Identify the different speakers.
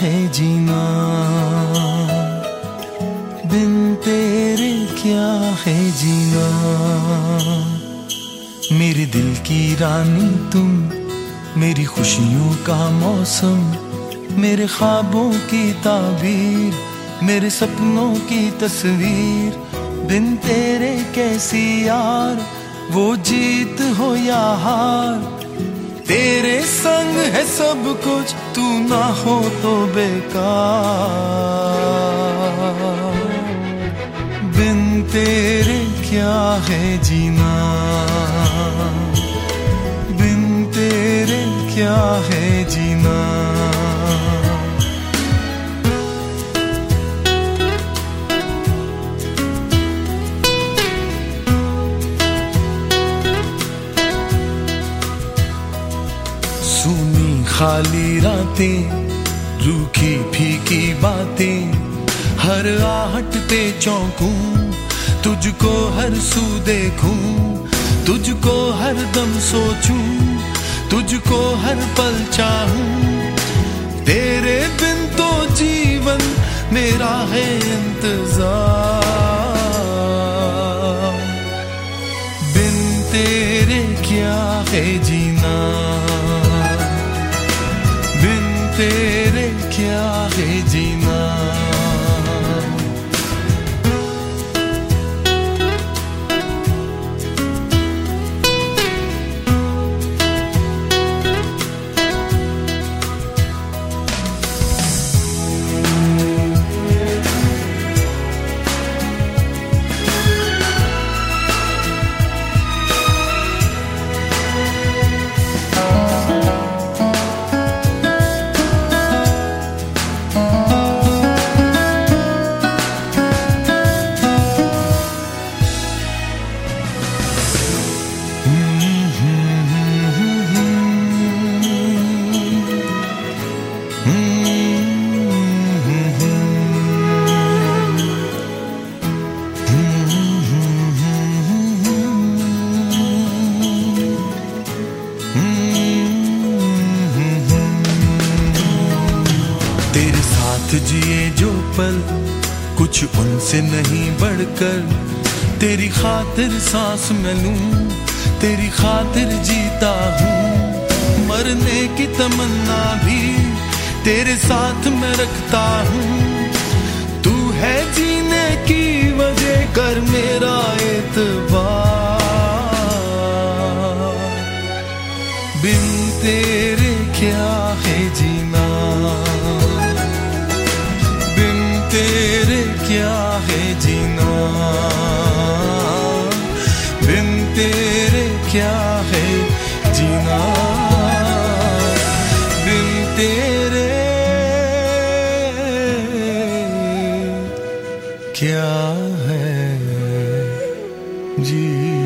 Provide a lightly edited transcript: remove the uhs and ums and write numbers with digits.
Speaker 1: है जीना, बिन तेरे क्या है जीना। मेरे दिल की रानी तुम, मेरी खुशियों का मौसम, मेरे ख्वाबों की ताबीर, मेरे सपनों की तस्वीर। बिन तेरे कैसी यार, वो जीत हो या हार। तेरे संग है सब कुछ, तू ना हो तो बेकार। बिन तेरे क्या है जीना, बिन तेरे क्या है जीना। सुनी खाली रातें, रूखी फीकी बातें, हर आहट पे चौंकूं, तुझको हर सू देखूं, तुझको हर दम सोचूं, तुझको हर पल चाहूं। तेरे बिन तो जीवन मेरा है इंतजार। बिन तेरे क्या है जीना, बिन तेरे क्या है जीना। जिए जो पल कुछ उनसे नहीं बढ़कर, तेरी खातिर सांस मैं लूं, तेरी खातिर जीता हूँ। मरने की तमन्ना भी तेरे साथ मैं रखता हूँ। तू है जीने की वजह, कर मेरा एतबार। बिन तेरे क्या है जीना, तेरे क्या है जीना। बिन तेरे क्या है जीना, बिन तेरे क्या है जीना।